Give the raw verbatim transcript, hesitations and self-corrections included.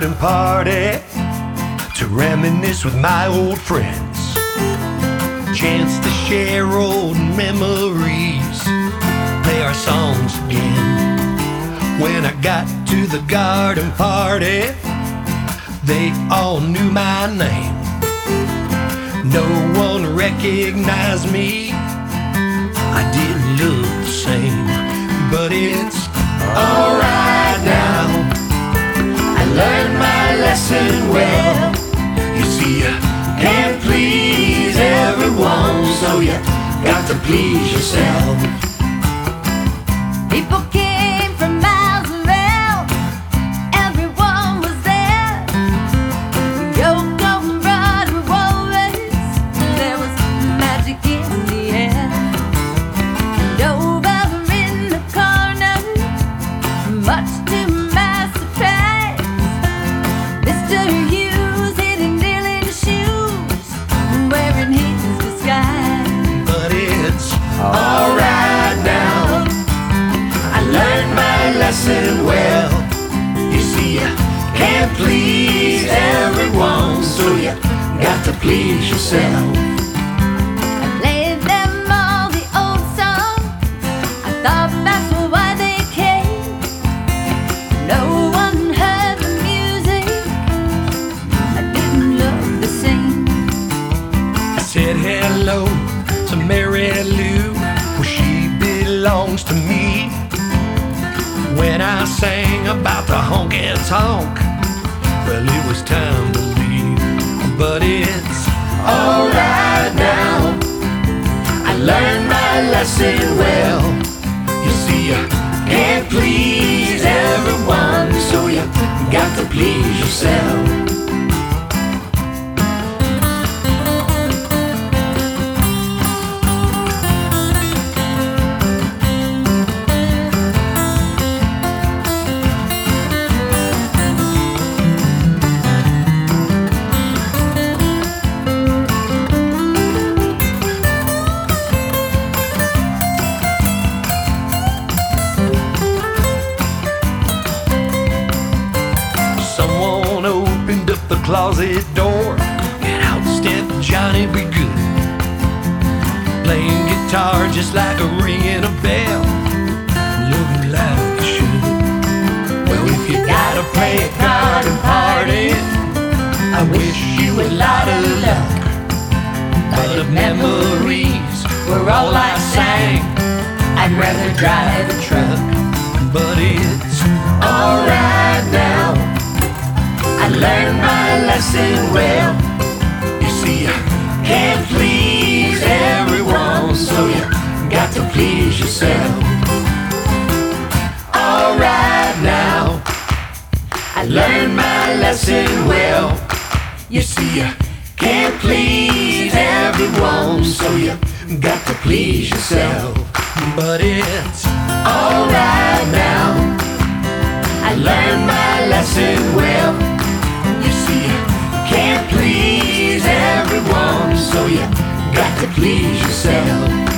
garden party to reminisce with my old friends. Chance to share old memories, play our songs again. When I got to the garden party, they all knew my name. No one recognized me, I didn't look the same. But it's alright now, I learned my lesson well. You see, you can't please everyone, so you got to please yourself. People came from miles around, everyone was there. Yoko and Rod were always, there was magic in the air. Over in the corner, much to my surprise, Mister Hughes hitting Dylan's shoes, wearing his disguise. But it's alright now, I learned my lesson well. You see, you can't please everyone, so you got to please yourself. I played them all the old songs, I thought that's why they came. No one heard the music, I didn't look the same. I said hello to Mary Lou, well, she belongs to me. When I sang about the honky tonk, well, it was time to leave. But it's alright now, I learned my lesson well. You see, you can't please everyone, so you got to please yourself. Someone opened up the closet door, and out stepped Johnny B. Good, playing guitar just like a ringing a bell, looking like he should. Well, if you gotta play a garden party, I wish you a lot of luck. But if memories were all I sang, I'd rather drive a truck. But it's alright now, I learned my lesson well. You see, you can't please everyone, so you got to please yourself. Alright now, I learned my lesson well. You see, you can't please everyone, so you got to please yourself. But it's alright now, I learned my lesson well. You see, you can't please everyone, so you got to please yourself.